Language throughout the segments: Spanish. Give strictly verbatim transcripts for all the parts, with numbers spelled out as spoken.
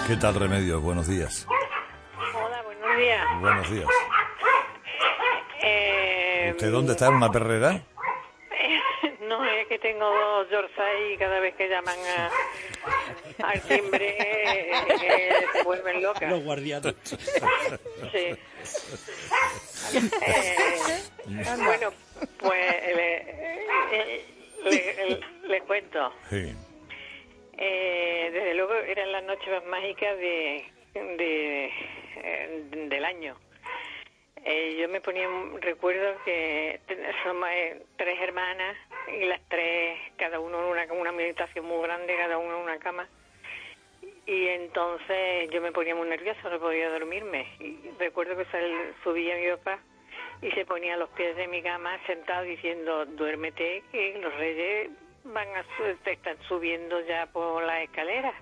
¿Qué tal, Remedios? Buenos días. Hola, buenos días. Buenos días. Eh, ¿Usted dónde está? ¿En una perrera? No, es que tengo dos Yorkshire y cada vez que llaman a, al timbre eh, se vuelven locas. Los guardianes. Sí. Eh, bueno, pues le, le, le, le cuento. Sí. Eh, desde luego eran las noches más mágicas de, de, eh, del año. Eh, yo me ponía, recuerdo que somos eh, tres hermanas y las tres, cada uno en una, una habitación muy grande, cada uno en una cama. Y entonces yo me ponía muy nerviosa, no podía dormirme. Y recuerdo que sal, subía mi papá y se ponía a los pies de mi cama sentado diciendo, duérmete, que los reyes van a te están subiendo ya por las escaleras.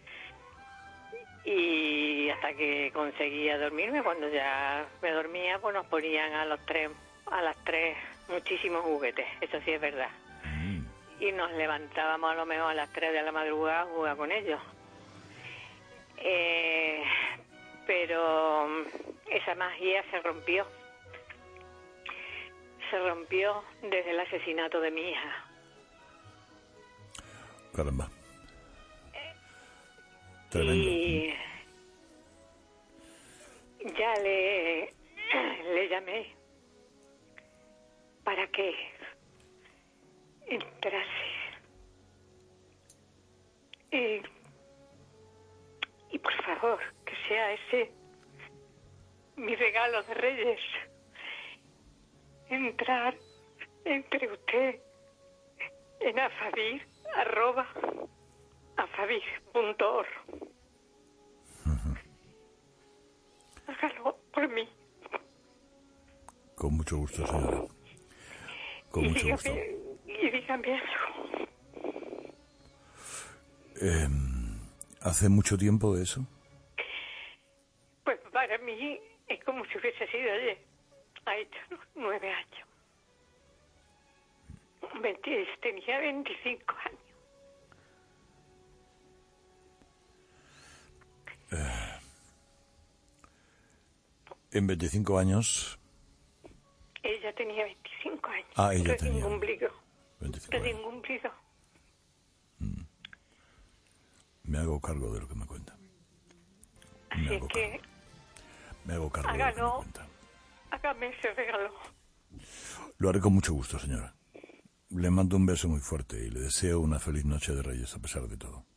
Y hasta que conseguía dormirme, cuando ya me dormía, pues nos ponían a los tres, a las tres muchísimos juguetes, eso sí es verdad. Mm. Y nos levantábamos a lo mejor a las tres de la madrugada a jugar con ellos. Eh, pero esa magia se rompió. Se rompió desde el asesinato de mi hija. Caramba. Tremendo. Y ya le, le llamé para que entrase. Y, y por favor, que sea ese mi regalo de Reyes. Entrar entre usted en afadir, arroba, afadir punto org. Uh-huh. Hágalo por mí. Con mucho gusto, señora. Con y mucho dígame, gusto. Y dígame algo. Eh, ¿Hace mucho tiempo de eso? Pues para mí es como si hubiese sido ayer. Ha hecho nueve años. veinte, tenía veinticinco años. Eh, en veinticinco años... Ella tenía veinticinco años. Ah, ella recién tenía... cumplido. veinticinco Recién años. cumplido. Mm. Me hago cargo de lo que me cuenta. Me Así hago es que... cargo. Me hago cargo hágalo, de lo que me cuenta. Hágame ese regalo. Lo haré con mucho gusto, señora. Le mando un beso muy fuerte y le deseo una feliz noche de Reyes a pesar de todo.